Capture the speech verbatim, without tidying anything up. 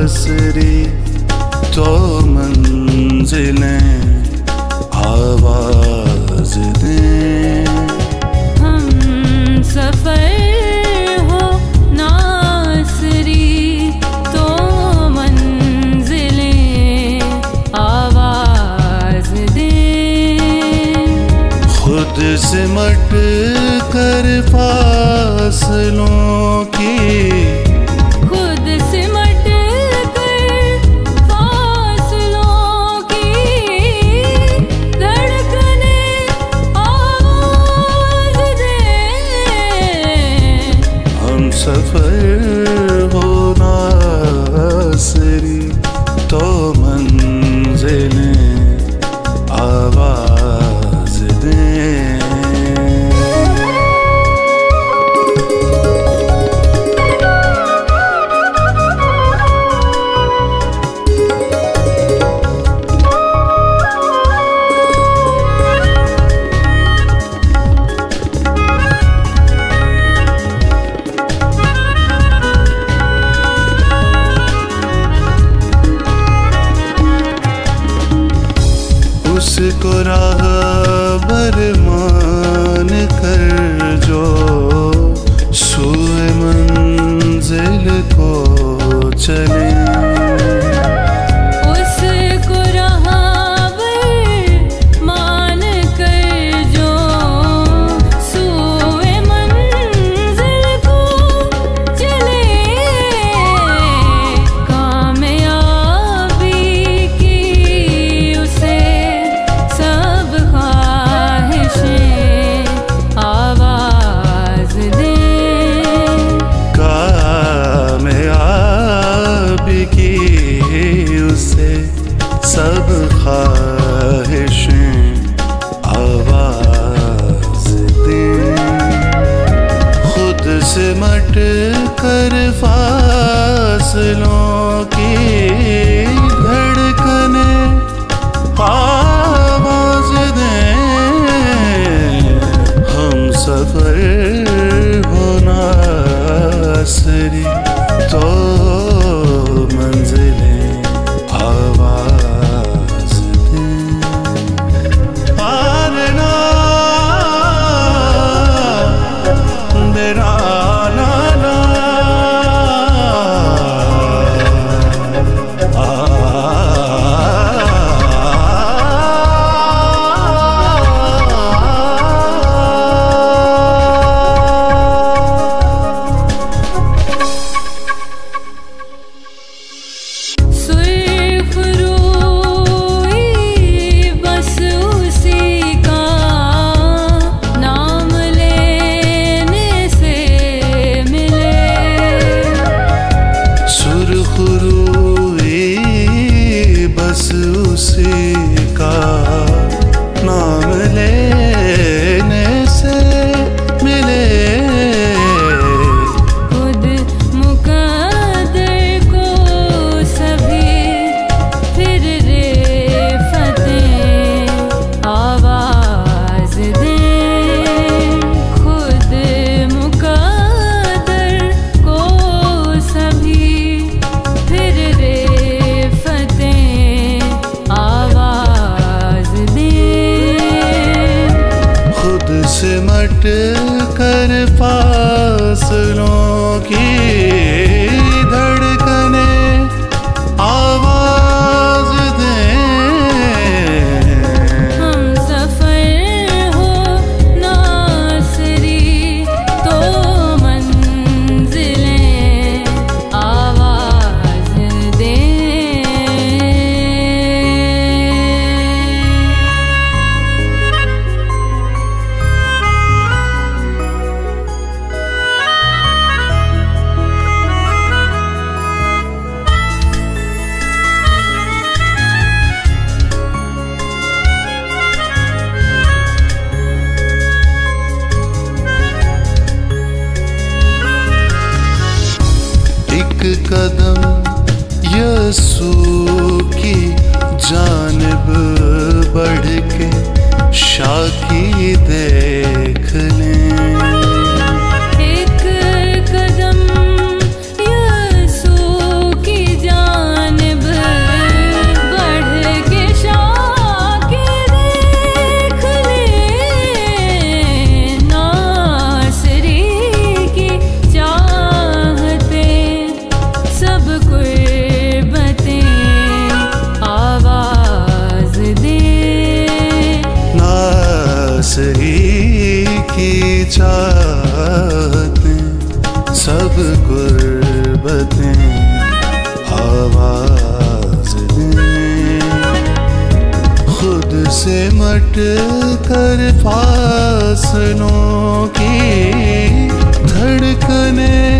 आसरी तो मंजिलें आवाज दें। हम सफर हो नासरी तो मंजिलें आवाज दें। खुद सिमट कर फासलों की खुद सिमट कर फासलों की धड़कने आवाज दें। हम सफर हो नासरी तो मंजिलें आवाज दें। उसको राहबर मान कर जो सूए मंजिल को चले। उसको राहबर मान कर जो सूए मंजिल को चले। कामयाबी की उसे सब ख्वाहिशें आवाज दें। कामयाबी की उसे सब ख्वाहिशें आवाज दें। खुद सिमट कर फासलों की धड़कने आवाज दें। हम सफर हो नासरी तो मंजिलें आवाज दें। आना मेरा नाना सुर्ख रूई बस उसी का नाम लेने से मिले। सुर्ख रूई बस उसी का नाम लेने से मिले। खुद मुकद्दर को सभी फिर रेफतें आवाज दें। खुद मुकद्दर को सभी फिर रेफतें आवाज दें। खुद सिमट कर फासलों की धड़कने आवाज दें। हम सफर हो नासरी तो मंजिलें आवाज दें। एक कदम यसू की जानिब बढ़ के शाकी देख लें। एक कदम यसू की जान सिमट कर फासनों की धड़कने